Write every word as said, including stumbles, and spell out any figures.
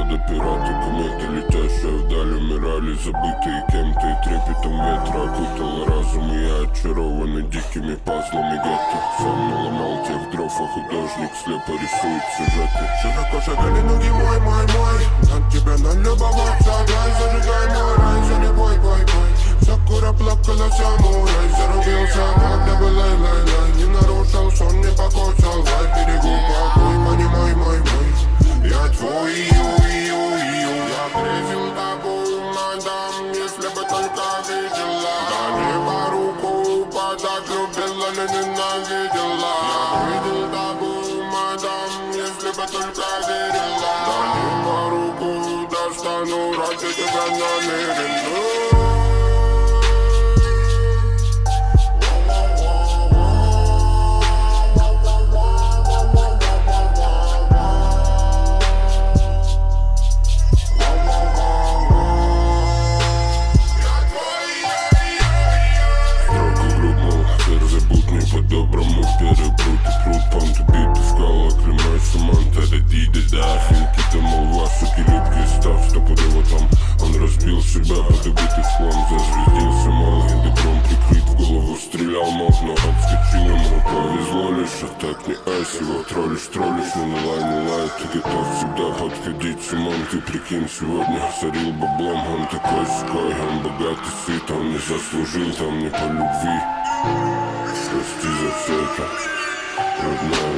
года пираты, кометы, летящие вдаль, умирали, забытые кем-то. И трепетом ветра окутал разум, и я очарованный дикими пазлами гетто. Сам наломал тех дров, а художник слепо рисует сюжеты. Широко шагали ноги, мой, мой, мой. От тебя налюбоваться, дай, зажигай мой рай, за любой бой, бой. Сакура плакала самурай, зарубился, когда был лай-лай-лай. Не нарушил сон, не покусал, лай, берегу покой, понимай, мой, мой. Я твой, ю-ю-ю, я грезил тобой, мадам, если бы только видела. Да не по руку подать любила, но ненавидела. Я видел тобой, мадам, если бы только верила. Да не по руку достану, ради тебя намерен. По-доброму перепрут и пруд, понты биты, скала, клемай, суманта, радиды, да. Финки там, молва, суки, липкий став, стопудово там. Он разбил себя под убитый хлам, зазвездился малый добром, прикрыт в голову, стрелял мог, но отскочил ему. Повезло лишь, а так не айс, его троллишь, троллишь, но не лай, не лай. Ты готов всегда подходить с умом, ты прикинь, сегодня сорил баблом. Он такой ской, он богатый, сыт, он не заслужил там не по любви. Прости за все это, родная.